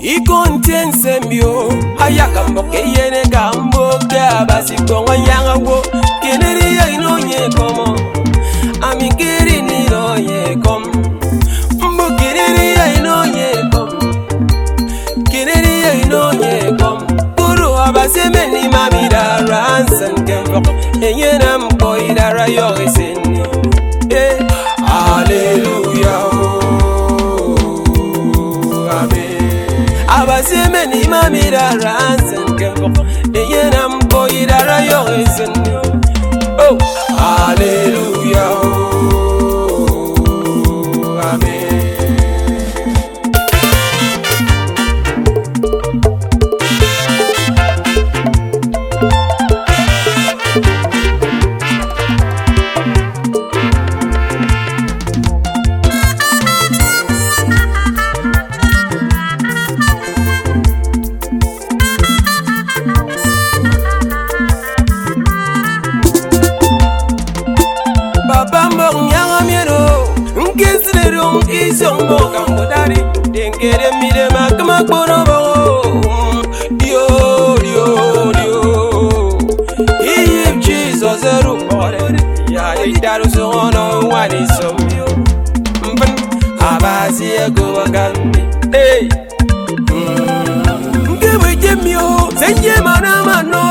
Ikontense mio ayaka mboke yene gambo basi kongo yanga wo keneri ya inonye komo amikiri ni noye kom mbokeneri ya inonye kom keneri ya inonye kom kuru abaseme ni mamira ransan kembo enyena mko idara yo eseni hallelujah abaseme ni mamira ransen kembo eyena mko idara yo esen oh hallelujah amen Isongo kambodari dengere mire makma korobo dio Jesus eru ore ya idaru sono wani somio abasi ego gambi ngebe jemio senje mana mano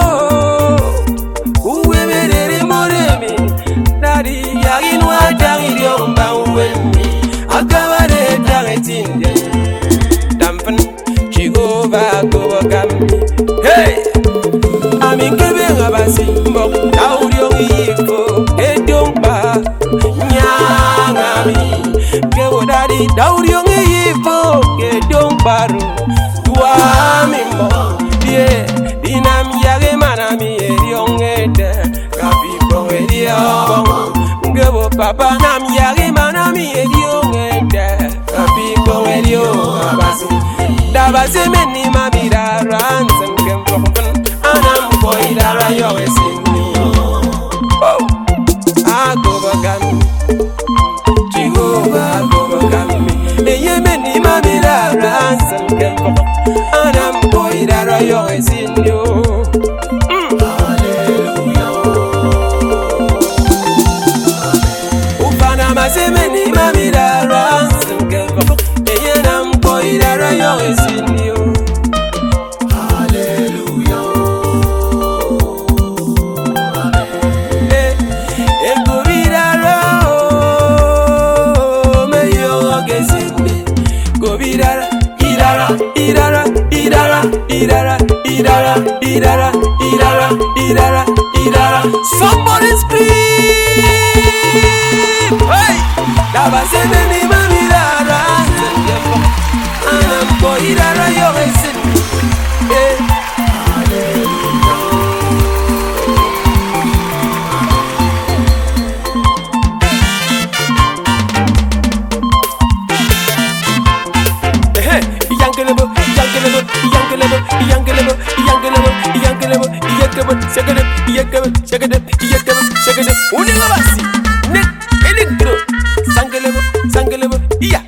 uwe merere moremi dari ya inwa dangi yomba uwe Akabare taretinde dampen Jehovah go gambi hey aminkebe ngabasi mbok audio yiko edongba nyangami kewo dadi audio yiko edongbaru tuamimbo die dinam yage manami eriongede kapi bongedia ngebo papa nam yage manami eriongede kapi bongedio abasi dabase meni mamira ransen kempo anam koidara yo esini oh agobagami Jehovah agobagami eye meni mamira ransen kempo anam koidara yo esini Semeni mamira ransom kempo eyena mko idara yo esinio hallelujah amen ego bidara meyo gesini go bidara idara somebody scream hey dabaseme ni mamira ransen kempo anam ko idara yo esini Shakade, uninga basi, ne, eligro, sangelebo, iya,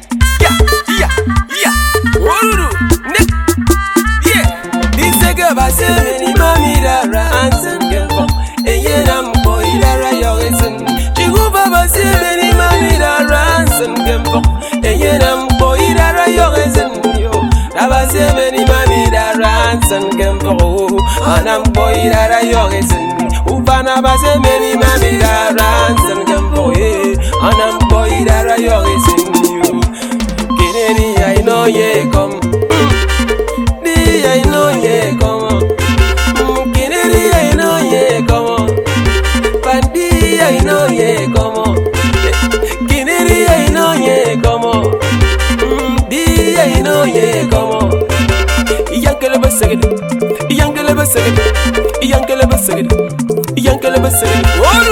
ururu, ne, disege basi meni mamira ransen kempo, eyena mko idara yo esen, Jehovah basi meni mamira ransen kempo, eyena mko idara yo esen yo, dabasi meni mamira ransen kempo, anam ko idara yo esen. Ufana base meni mamira ransen kempo anam ko idara yo esinu keneri I know ye come di I know ye come keneri I know ye come pandi I know ye come keneri I know ye come di I know ye come yankele basegede yankele basegede